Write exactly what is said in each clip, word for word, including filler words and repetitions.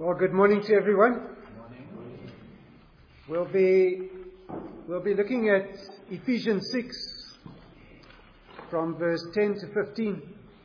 Well, good morning to everyone. Good morning. We'll be we'll be looking at Ephesians six from verse ten to fifteen.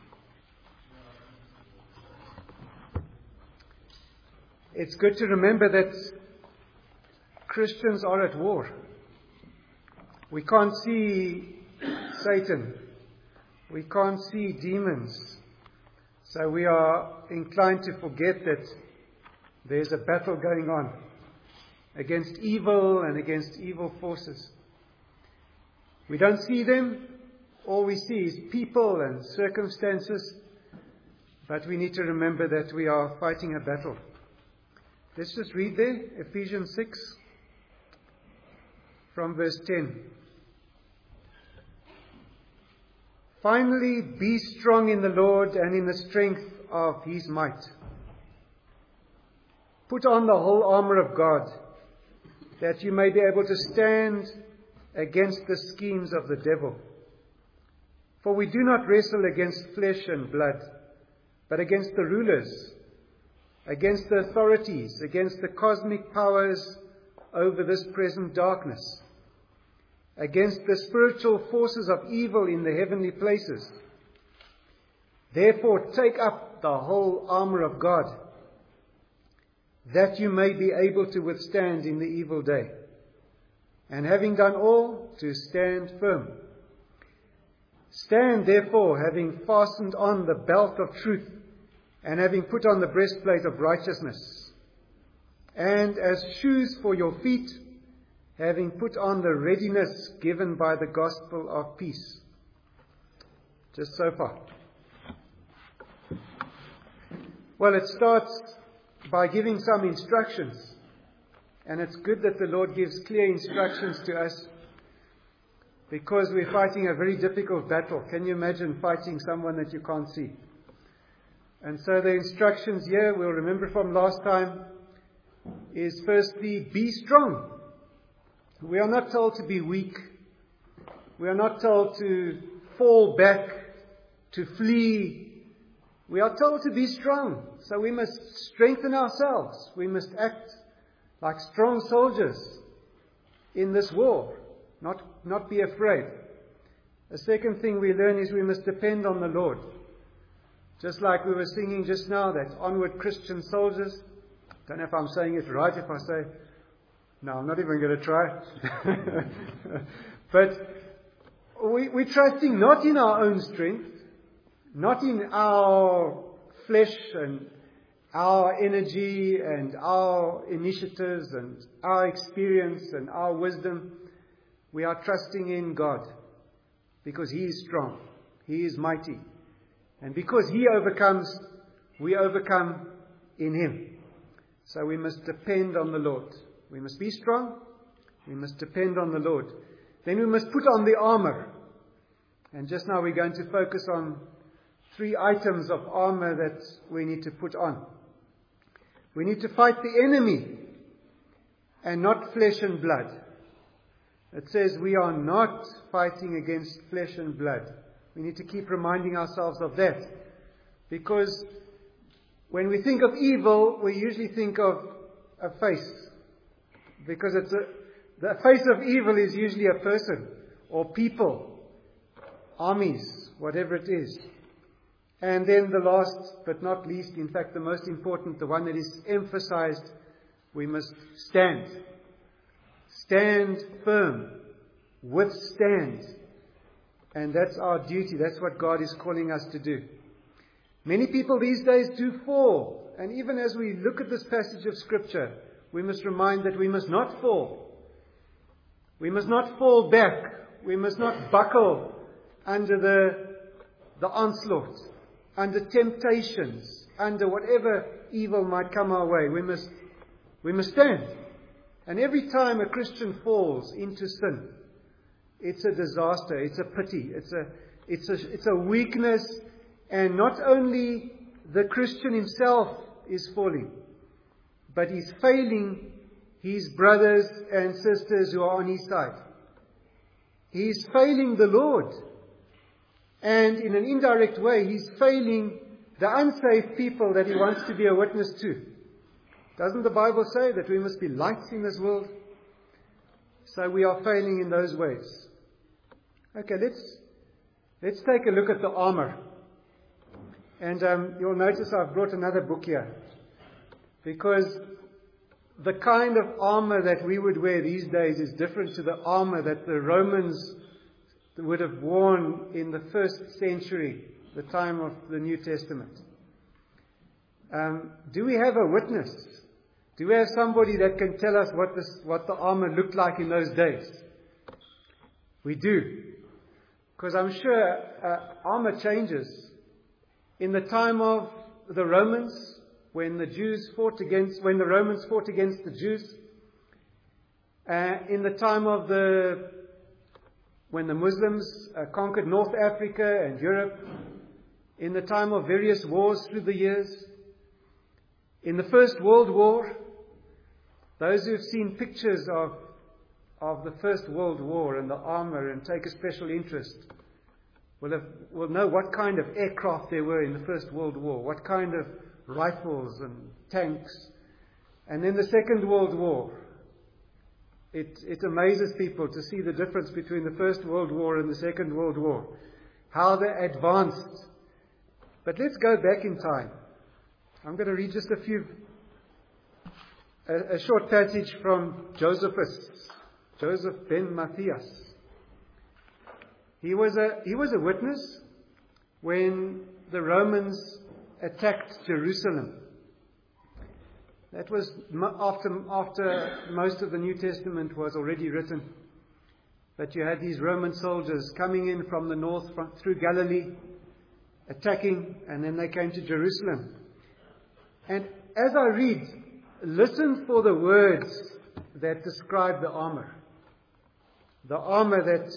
It's good to remember that Christians are at war. We can't see Satan. We can't see demons. So we are inclined to forget that there's a battle going on against evil and against evil forces. We don't see them. All we see is people and circumstances. But we need to remember that we are fighting a battle. Let's just read there, Ephesians six, from verse ten. Finally, be strong in the Lord and in the strength of His might. Put on the whole armour of God, that you may be able to stand against the schemes of the devil. For we do not wrestle against flesh and blood, but against the rulers, against the authorities, against the cosmic powers over this present darkness, against the spiritual forces of evil in the heavenly places. Therefore, take up the whole armour of God, that you may be able to withstand in the evil day, and having done all, to stand firm. Stand therefore, having fastened on the belt of truth, and having put on the breastplate of righteousness, and as shoes for your feet, having put on the readiness given by the gospel of peace. Just so far. Well, it starts by giving some instructions. And it's good that the Lord gives clear instructions to us, because we're fighting a very difficult battle. Can you imagine fighting someone that you can't see? And so the instructions here, we'll remember from last time, is firstly, be strong. We are not told to be weak. We are not told to fall back, to flee. We are told to be strong. So we must strengthen ourselves. We must act like strong soldiers in this war, not, not be afraid. The second thing we learn is we must depend on the Lord. Just like we were singing just now, that onward Christian soldiers. Don't know if I'm saying it right if I say, no, I'm not even going to try. But we, we're trusting not in our own strength, not in our flesh and our energy and our initiatives and our experience and our wisdom. We are trusting in God, because He is strong. He is mighty. And because He overcomes, we overcome in Him. So we must depend on the Lord. We must be strong. We must depend on the Lord. Then we must put on the armour. And just now we're going to focus on three items of armour that we need to put on. We need to fight the enemy and not flesh and blood. It says we are not fighting against flesh and blood. We need to keep reminding ourselves of that. Because when we think of evil, we usually think of a face. Because it's a, the face of evil is usually a person or people, armies, whatever it is. And then the last but not least, in fact the most important, the one that is emphasized, we must stand. Stand firm. Withstand. And that's our duty. That's what God is calling us to do. Many people these days do fall. And even as we look at this passage of Scripture, we must remind that we must not fall. We must not fall back. We must not buckle under the, the onslaught, under temptations, under whatever evil might come our way. We must, we must stand. And every time a Christian falls into sin, it's a disaster. It's a pity. It's a, it's a, it's a weakness. And not only the Christian himself is falling, but he's failing his brothers and sisters who are on his side. He's failing the Lord. And in an indirect way, he's failing the unsafe people that he wants to be a witness to. Doesn't the Bible say that we must be lights in this world? So we are failing in those ways. Okay, let's let's take a look at the armor. And um, you'll notice I've brought another book here. Because the kind of armor that we would wear these days is different to the armor that the Romans would have worn in the first century, the time of the New Testament. Um, do we have a witness? Do we have somebody that can tell us what this, what the armor looked like in those days? We do. Because I'm sure uh, armor changes. In the time of the Romans, when the Jews fought against, when the Romans fought against the Jews, uh, in the time of the, when the Muslims uh, conquered North Africa and Europe, in the time of various wars through the years, in the First World War, those who have seen pictures of, of the First World War and the armor and take a special interest will, have, will know what kind of aircraft there were in the First World War, what kind of rifles and tanks. And then the Second World War. It, it amazes people to see the difference between the First World War and the Second World War. How they advanced. But let's go back in time. I'm going to read just a few, a, a short passage from Josephus, Joseph ben Matthias. He was a, he was a witness when the Romans attacked Jerusalem. That was after, after most of the New Testament was already written. But you had these Roman soldiers coming in from the north, from, through Galilee, attacking, and then they came to Jerusalem. And as I read, listen for the words that describe the armor. The armor that,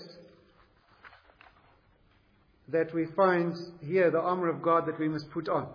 that we find here, the armor of God that we must put on.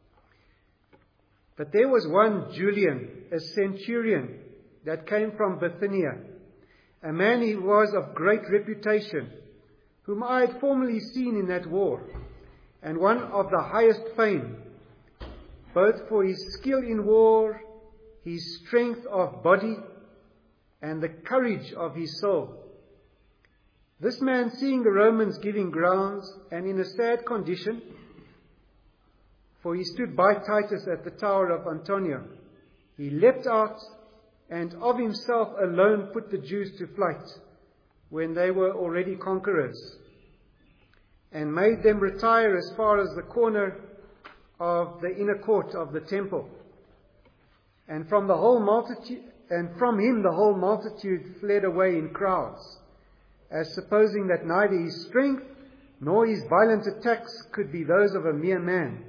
But there was one Julian, a centurion, that came from Bithynia, a man who was of great reputation, whom I had formerly seen in that war, and one of the highest fame, both for his skill in war, his strength of body, and the courage of his soul. This man, seeing the Romans giving grounds, and in a sad condition, for he stood by Titus at the tower of Antonia, he leapt out, and of himself alone put the Jews to flight, when they were already conquerors, and made them retire as far as the corner of the inner court of the temple. And from the whole multitude, and from him the whole multitude fled away in crowds, as supposing that neither his strength nor his violent attacks could be those of a mere man.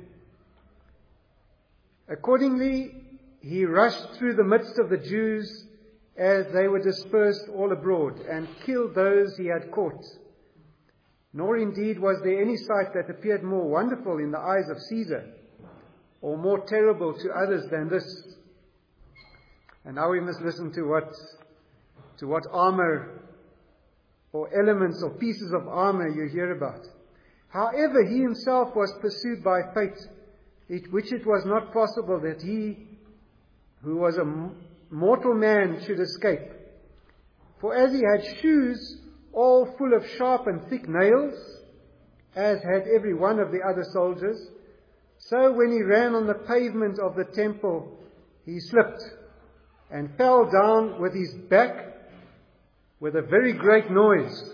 Accordingly, he rushed through the midst of the Jews as they were dispersed all abroad, and killed those he had caught. Nor indeed was there any sight that appeared more wonderful in the eyes of Caesar, or more terrible to others than this. And now we must listen to what, to what armor, or elements or pieces of armor you hear about. However, he himself was pursued by fate, it, which it was not possible that he, who was a mortal man, should escape. For as he had shoes all full of sharp and thick nails, as had every one of the other soldiers, so when he ran on the pavement of the temple, he slipped and fell down with his back with a very great noise,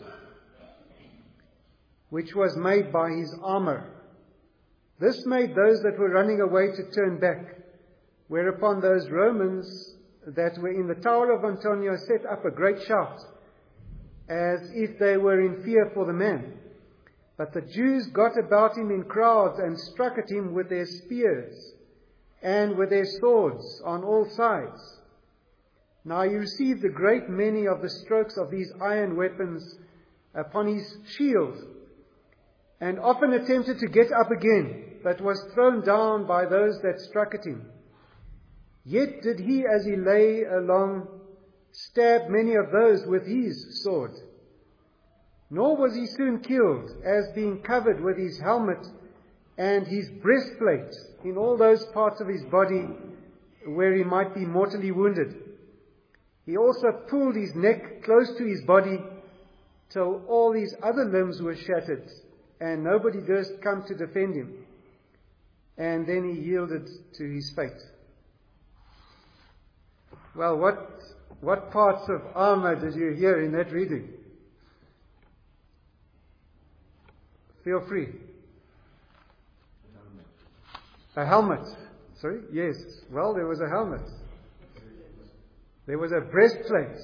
which was made by his armor. This made those that were running away to turn back, whereupon those Romans that were in the tower of Antonia set up a great shout, as if they were in fear for the man. But the Jews got about him in crowds and struck at him with their spears and with their swords on all sides. Now he received a great many of the strokes of these iron weapons upon his shield, and often attempted to get up again, but was thrown down by those that struck at him. Yet did he, as he lay along, stab many of those with his sword. Nor was he soon killed, as being covered with his helmet and his breastplate in all those parts of his body, where he might be mortally wounded. He also pulled his neck close to his body till all his other limbs were shattered, and nobody durst come to defend him. And then he yielded to his fate. Well, what, what parts of armor did you hear in that reading? Feel free. A helmet. Sorry? Yes. Well, there was a helmet. There was a breastplate.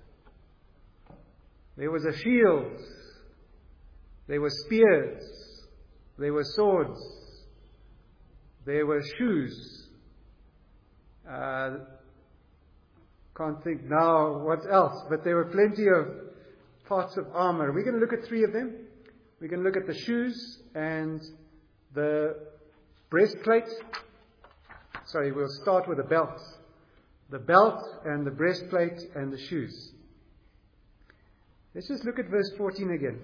There was a shield. There were spears. There were swords. There were shoes. Uh, can't think now what else, but there were plenty of parts of armor. We're going to look at three of them. We're going to look at the shoes and the breastplate. Sorry, we'll start with the belt. The belt and the breastplate and the shoes. Let's just look at verse fourteen again.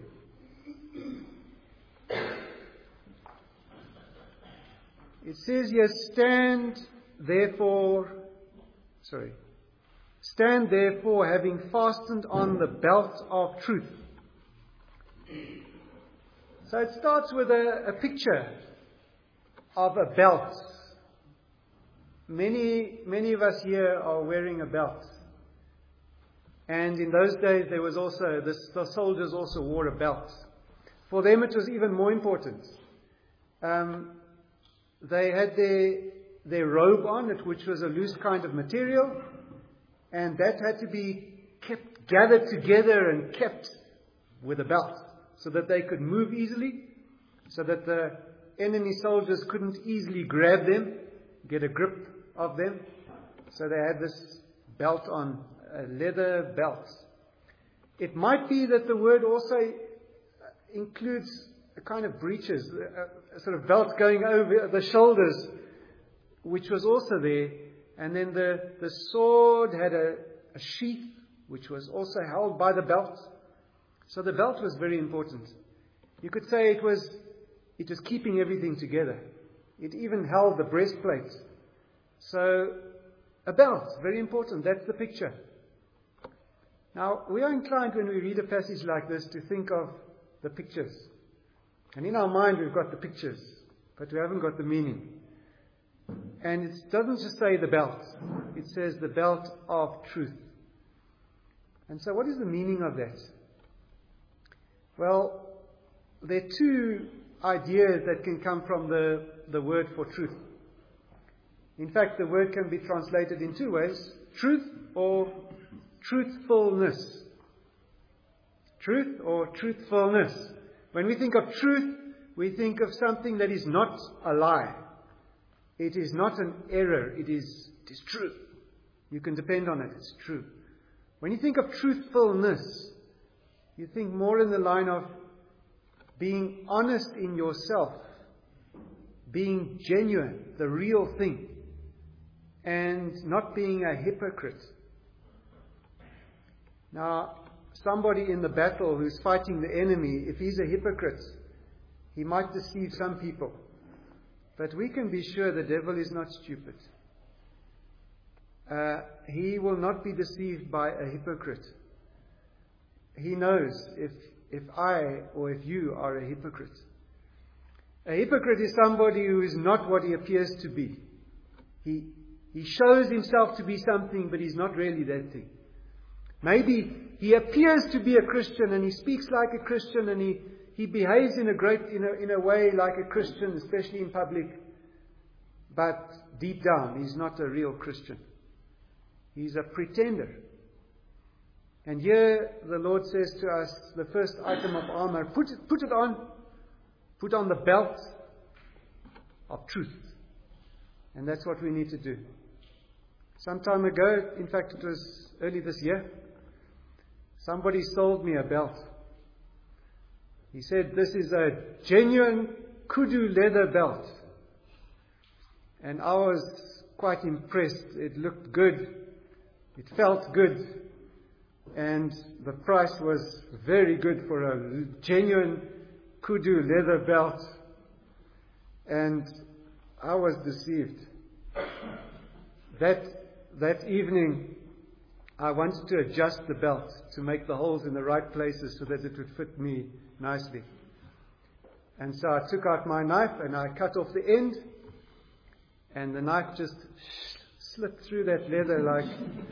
It says here, stand therefore, sorry, stand therefore having fastened on the belt of truth. So it starts with a, a picture of a belt. Many, many of us here are wearing a belt. And in those days there was also, the, the soldiers also wore a belt. For them it was even more important. Um, they had their, their robe on, which was a loose kind of material, and that had to be kept gathered together and kept with a belt, so that they could move easily, so that the enemy soldiers couldn't easily grab them, get a grip of them. So they had this belt on, a leather belt. It might be that the word also includes a kind of breeches, a, a sort of belt going over the shoulders, which was also there. And then the, the sword had a, a sheath, which was also held by the belt. So the belt was very important. You could say it was, it was keeping everything together. It even held the breastplate. So a belt, very important. That's the picture. Now, we are inclined when we read a passage like this to think of the pictures. And in our mind we've got the pictures, but we haven't got the meaning. And it doesn't just say the belt. It says the belt of truth. And so what is the meaning of that? Well, there are two ideas that can come from the, the word for truth. In fact, the word can be translated in two ways: truth or truthfulness. Truth or truthfulness. When we think of truth, we think of something that is not a lie. It is not an error. It is, it is true. You can depend on it. It's true. When you think of truthfulness, you think more in the line of being honest in yourself, being genuine, the real thing, and not being a hypocrite. Now, somebody in the battle who's fighting the enemy, if he's a hypocrite, he might deceive some people. But we can be sure the devil is not stupid. Uh, he will not be deceived by a hypocrite. He knows if, if I or if you are a hypocrite. A hypocrite is somebody who is not what he appears to be. He, he shows himself to be something, but he's not really that thing. Maybe he appears to be a Christian and he speaks like a Christian and he, he behaves in a great in a, in a way like a Christian, especially in public. But deep down, he's not a real Christian. He's a pretender. And here the Lord says to us, the first item of armor, put it, put it on. Put on the belt of truth. And that's what we need to do. Some time ago, in fact it was early this year, somebody sold me a belt. He said, this is a genuine kudu leather belt. And I was quite impressed. It looked good. It felt good. And the price was very good for a genuine kudu leather belt. And I was deceived. that, that evening, I wanted to adjust the belt to make the holes in the right places so that it would fit me nicely. And so I took out my knife and I cut off the end, and the knife just slipped through that leather like,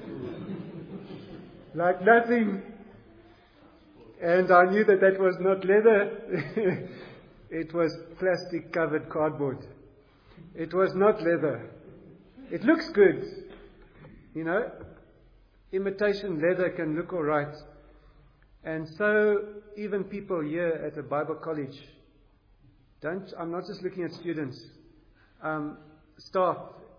like nothing. And I knew that that was not leather. It was plastic covered cardboard. It was not leather. It looks good. You know, imitation leather can look all right. And so even people here at a Bible college, don't, I'm not just looking at students, um, staff,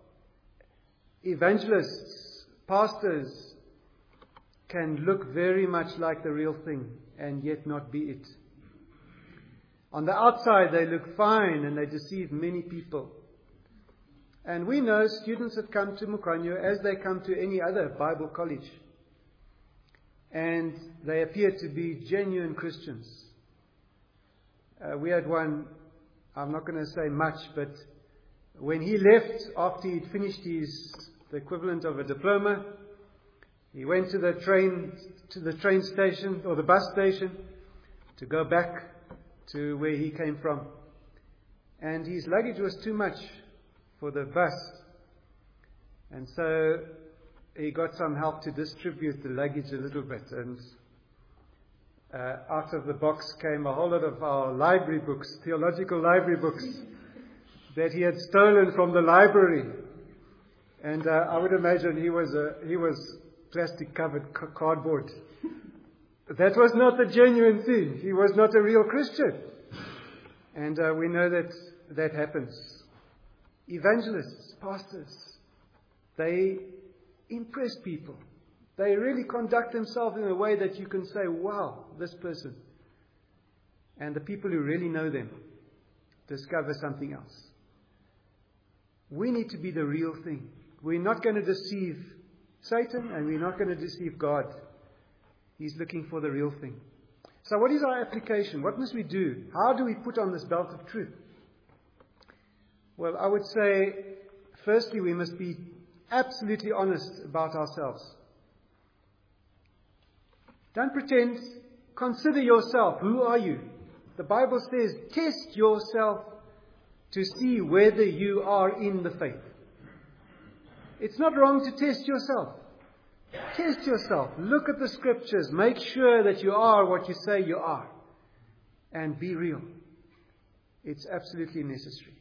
evangelists, pastors can look very much like the real thing and yet not be it. On the outside they look fine and they deceive many people. And we know students that come to Mukanyo as they come to any other Bible college. And they appear to be genuine Christians. Uh, we had one, I'm not going to say much, but when he left after he'd finished his, the equivalent of a diploma, he went to the train, to the train station or the bus station to go back to where he came from. And his luggage was too much for the bus. And so he got some help to distribute the luggage a little bit. And uh, out of the box came a whole lot of our library books, theological library books, that he had stolen from the library. And uh, I would imagine he was a, he was plastic covered c- cardboard. That was not the genuine thing. He was not a real Christian. And uh, we know that that happens. Evangelists, pastors, they impress people. They really conduct themselves in a way that you can say, wow, this person. And the people who really know them discover something else. We need to be the real thing. We're not going to deceive Satan and we're not going to deceive God. He's looking for the real thing. So what is our application? What must we do? How do we put on this belt of truth? Well, I would say, firstly, we must be absolutely honest about ourselves. Don't pretend. Consider yourself. Who are you? The Bible says, test yourself to see whether you are in the faith. It's not wrong to test yourself. Test yourself. Look at the scriptures. Make sure that you are what you say you are. And be real. It's absolutely necessary.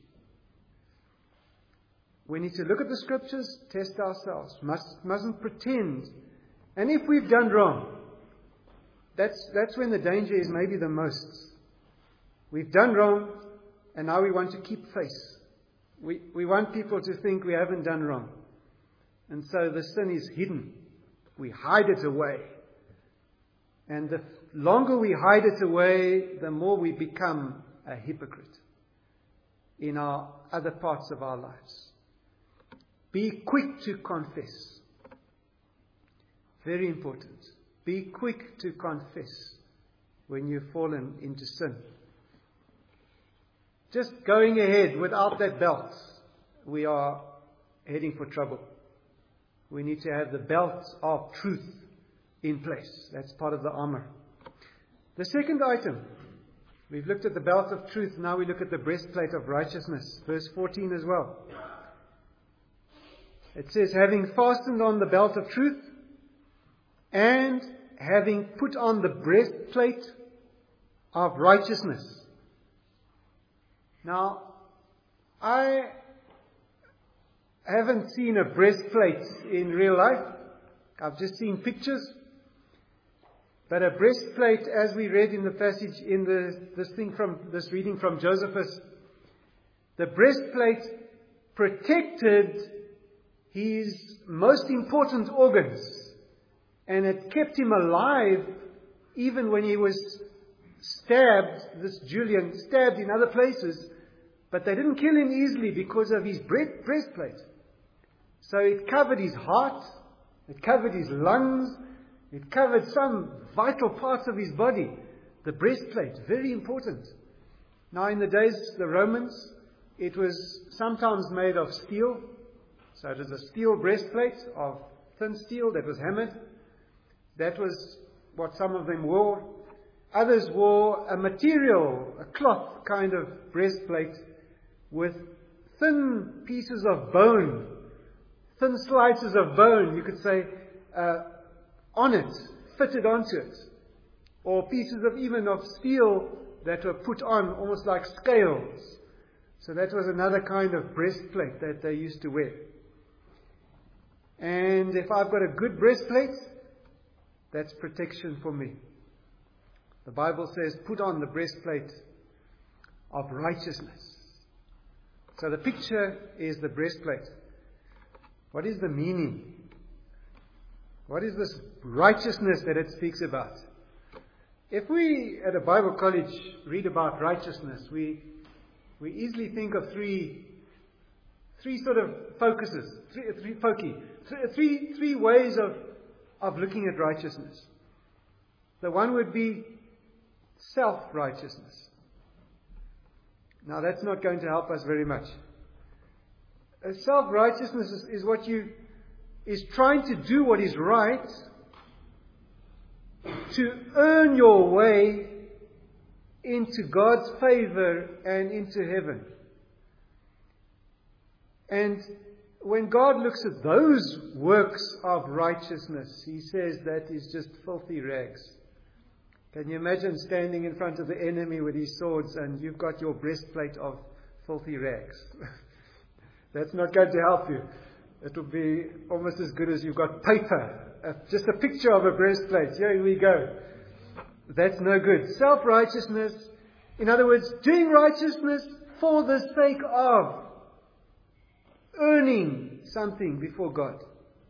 We need to look at the scriptures, test ourselves. Must, mustn't pretend. And if we've done wrong, that's, that's when the danger is maybe the most. We've done wrong, and now we want to keep face. We, we want people to think we haven't done wrong. And so the sin is hidden. We hide it away. And the longer we hide it away, the more we become a hypocrite in our other parts of our lives. Be quick to confess. Very important. Be quick to confess when you've fallen into sin. Just going ahead without that belt, we are heading for trouble. We need to have the belt of truth in place. That's part of the armor. The second item, we've looked at the belt of truth. Now we look at the breastplate of righteousness. Verse fourteen as well. It says, having fastened on the belt of truth and having put on the breastplate of righteousness. Now, I haven't seen a breastplate in real life. I've just seen pictures. But a breastplate, as we read in the passage in the, this thing from this reading from Josephus, the breastplate protected his most important organs, and it kept him alive even when he was stabbed, this Julian, stabbed in other places, but they didn't kill him easily because of his breastplate. So it covered his heart, it covered his lungs, it covered some vital parts of his body. The breastplate, very important. Now in the days of the Romans, it was sometimes made of steel, So it was a steel breastplate of thin steel that was hammered. That was what some of them wore. Others wore a material, a cloth kind of breastplate with thin pieces of bone, thin slices of bone, you could say, uh, on it, fitted onto it. Or pieces of even of steel that were put on almost like scales. So that was another kind of breastplate that they used to wear. And if I've got a good breastplate, that's protection for me. The Bible says, put on the breastplate of righteousness. So the picture is the breastplate. What is the meaning? What is this righteousness that it speaks about? If we at a Bible college read about righteousness, we we easily think of three three sort of focuses, three three foci, three three ways of of looking at righteousness. The one would be self-righteousness. Now that's not going to help us very much. Uh, self-righteousness is, is what you is trying to do what is right to earn your way into God's favor and into heaven. And when God looks at those works of righteousness, He says that is just filthy rags. Can you imagine standing in front of the enemy with his swords and you've got your breastplate of filthy rags? That's not going to help you. It will be almost as good as you've got paper. Uh, just a picture of a breastplate. Here we go. That's no good. Self-righteousness, in other words, doing righteousness for the sake of earning something before God.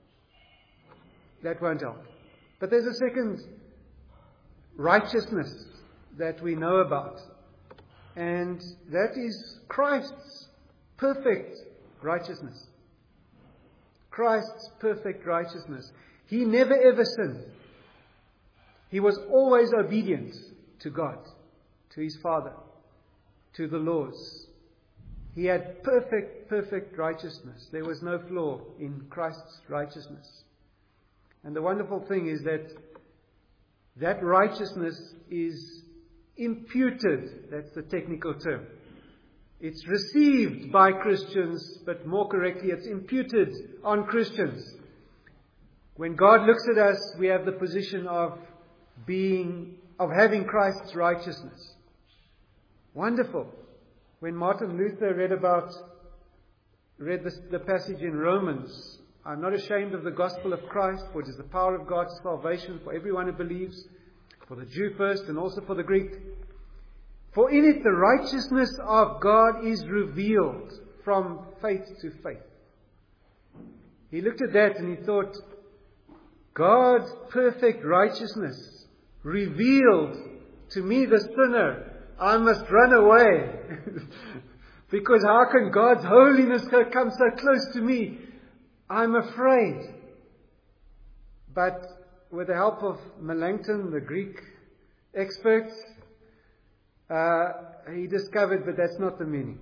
That won't help. But there's a second righteousness that we know about. And that is Christ's perfect righteousness. Christ's perfect righteousness. He never ever sinned. He was always obedient to God, to His Father, to the laws. He had perfect, perfect righteousness. There was no flaw in Christ's righteousness. And the wonderful thing is that that righteousness is imputed. That's the technical term. It's received by Christians, but more correctly, it's imputed on Christians. When God looks at us, we have the position of being, of having Christ's righteousness. Wonderful. When Martin Luther read about, read the, the passage in Romans, I'm not ashamed of the gospel of Christ, for it is the power of God to salvation for everyone who believes, for the Jew first and also for the Greek. For in it the righteousness of God is revealed from faith to faith. He looked at that and he thought, God's perfect righteousness revealed to me, the sinner, I must run away. Because how can God's holiness come so close to me? I'm afraid. But with the help of Melanchthon, the Greek expert, uh, he discovered that that's not the meaning.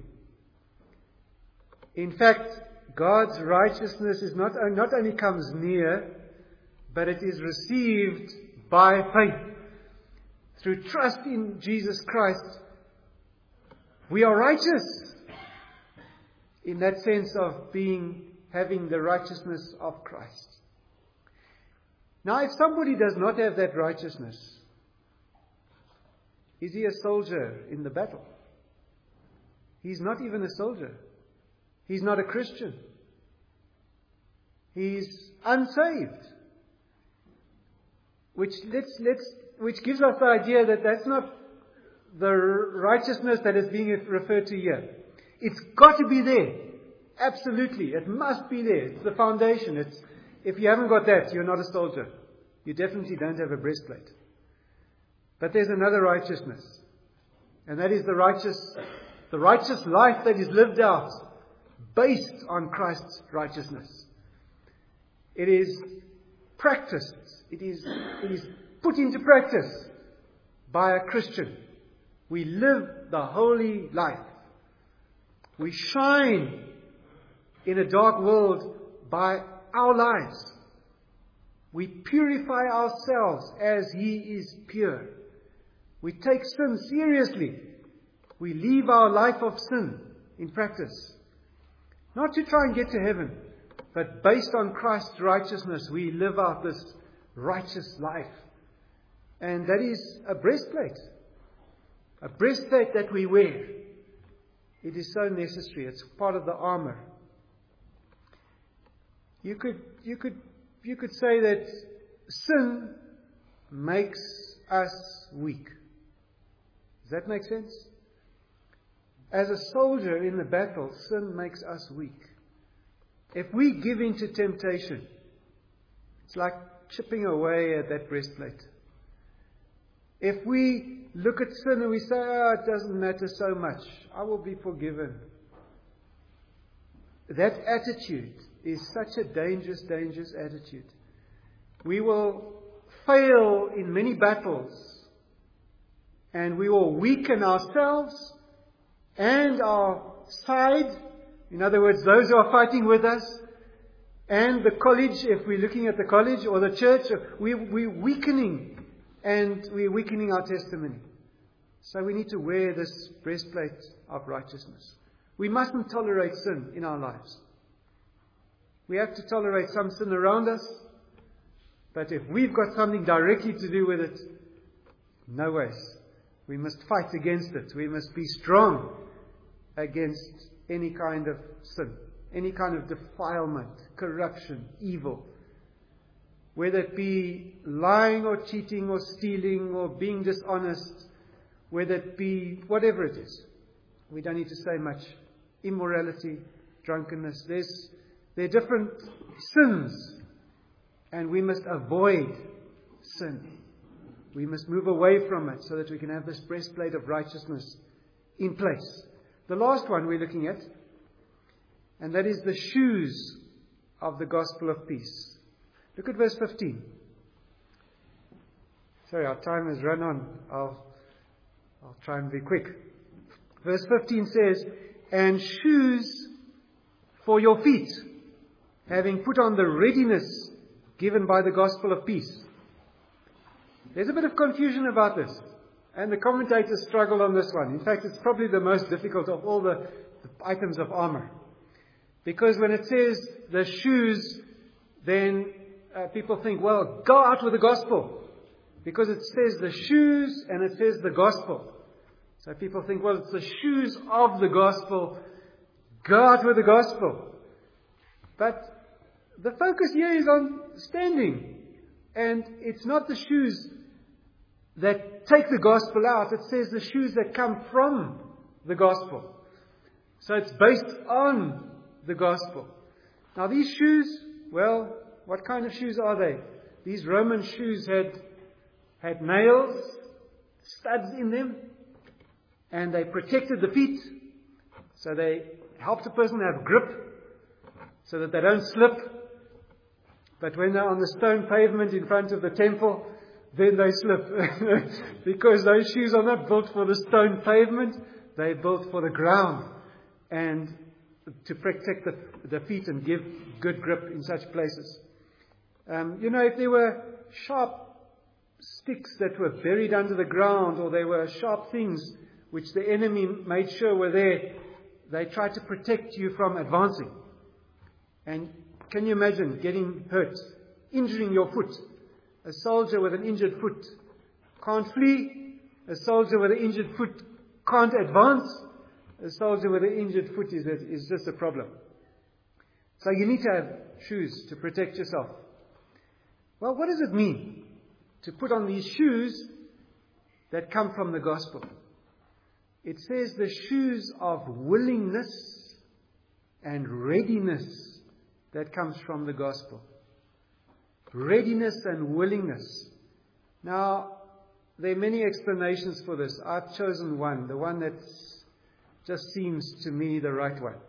In fact, God's righteousness is not, not only comes near, but it is received by faith. Through trust in Jesus Christ, we are righteous. In that sense of being, having the righteousness of Christ. Now, if somebody does not have that righteousness, is he a soldier in the battle? He's not even a soldier. He's not a Christian. He's unsaved. Which let's let's which gives us the idea that that's not the righteousness that is being referred to here. It's got to be there. Absolutely. It must be there. It's the foundation. It's, if you haven't got that, you're not a soldier. You definitely don't have a breastplate. But there's another righteousness. And that is the righteous, the righteous life that is lived out based on Christ's righteousness. It is practiced. It is, it is put into practice by a Christian. We live the holy life. We shine in a dark world by our lives. We purify ourselves as He is pure. We take sin seriously. We leave our life of sin in practice. Not to try and get to heaven, but based on Christ's righteousness, we live out this righteous life. And that is a breastplate. A breastplate that we wear. It is so necessary. It's part of the armor. You could, you could, you could say that sin makes us weak. Does that make sense? As a soldier in the battle, sin makes us weak. If we give in to temptation, it's like chipping away at that breastplate. If we look at sin and we say, oh, it doesn't matter so much, I will be forgiven. That attitude is such a dangerous, dangerous attitude. We will fail in many battles, and we will weaken ourselves and our side. In other words, those who are fighting with us, and the college, if we're looking at the college or the church, we, we're weakening, and we're weakening our testimony. So we need to wear this breastplate of righteousness. We mustn't tolerate sin in our lives. We have to tolerate some sin around us, but if we've got something directly to do with it, no ways. We must fight against it. We must be strong against any kind of sin, any kind of defilement, corruption, evil. Whether it be lying or cheating or stealing or being dishonest, whether it be whatever it is. We don't need to say much. Immorality, drunkenness. There's, there are different sins, and we must avoid sin. We must move away from it so that we can have this breastplate of righteousness in place. The last one we're looking at, and that is the shoes of the gospel of peace. Look at verse fifteen. Sorry, our time has run on. I'll, I'll try and be quick. Verse fifteen says, and shoes for your feet, having put on the readiness given by the gospel of peace. There's a bit of confusion about this, and the commentators struggle on this one. In fact, it's probably the most difficult of all the, the items of armor. Because when it says the shoes, then uh, people think, well, go out with the gospel. Because it says the shoes and it says the gospel. So people think, well, it's the shoes of the gospel. Go out with the gospel. But the focus here is on standing. And it's not the shoes that take the gospel out. It says the shoes that come from the gospel. So it's based on the gospel. Now these shoes, well, what kind of shoes are they? These Roman shoes had, had nails, studs in them, and they protected the feet. So they helped a person have grip so that they don't slip. But when they're on the stone pavement in front of the temple, then they slip. Because those shoes are not built for the stone pavement, they're built for the ground. And to protect the, the feet and give good grip in such places. Um, you know, if there were sharp sticks that were buried under the ground, or there were sharp things which the enemy made sure were there, they tried to protect you from advancing. And can you imagine getting hurt, injuring your foot? A soldier with an injured foot can't flee. A soldier with an injured foot can't advance. A soldier with an injured foot is, is just a problem. So you need to have shoes to protect yourself. Well, what does it mean to put on these shoes that come from the gospel? It says the shoes of willingness and readiness that comes from the gospel. Readiness and willingness. Now, there are many explanations for this. I've chosen one, the one that just seems to me the right one.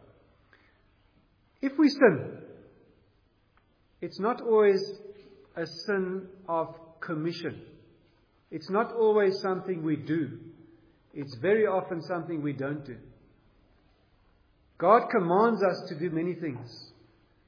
If we sin, it's not always a sin of commission. It's not always something we do. It's very often something we don't do. God commands us to do many things.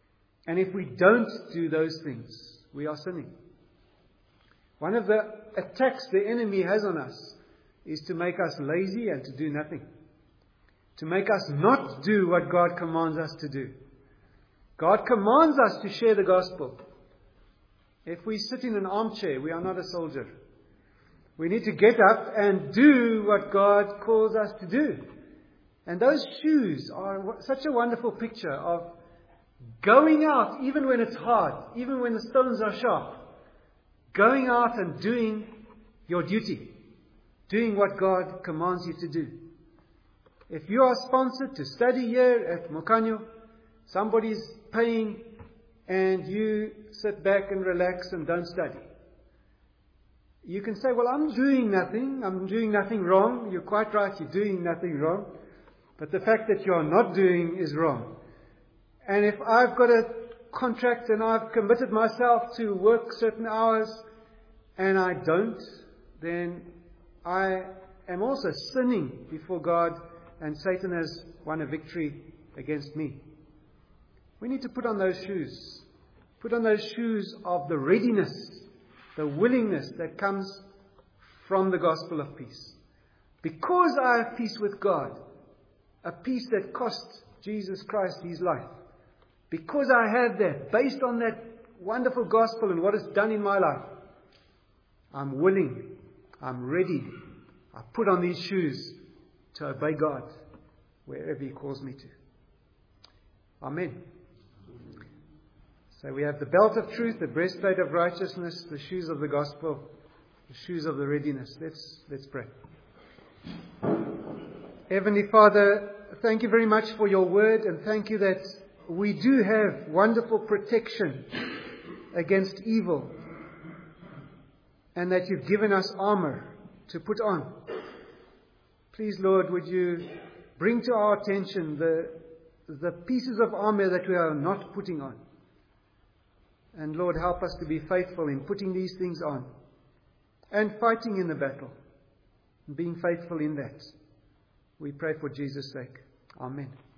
And if we don't do those things, we are sinning. One of the attacks the enemy has on us is to make us lazy and to do nothing. To make us not do what God commands us to do. God commands us to share the gospel. If we sit in an armchair, we are not a soldier. We need to get up and do what God calls us to do. And those shoes are such a wonderful picture of going out even when it's hard, even when the stones are sharp. Going out and doing your duty. Doing what God commands you to do. If you are sponsored to study here at Mokanyo, somebody's paying and you sit back and relax and don't study. You can say, well, I'm doing nothing. I'm doing nothing wrong. You're quite right. You're doing nothing wrong. But the fact that you are not doing is wrong. And if I've got a contract and I've committed myself to work certain hours and I don't, then I am also sinning before God, and Satan has won a victory against me. We need to put on those shoes. Put on those shoes of the readiness, the willingness that comes from the gospel of peace. Because I have peace with God, a peace that cost Jesus Christ his life. Because I have that, based on that wonderful gospel and what it's done in my life, I'm willing, I'm ready, I put on these shoes to obey God wherever he calls me to. Amen. So we have the belt of truth, the breastplate of righteousness, the shoes of the gospel, the shoes of the readiness. Let's, let's pray. Heavenly Father, thank you very much for your word, and thank you that we do have wonderful protection against evil, and that you've given us armor to put on. Please, Lord, would you bring to our attention the, the pieces of armor that we are not putting on. And Lord, help us to be faithful in putting these things on and fighting in the battle, and being faithful in that. We pray for Jesus' sake. Amen.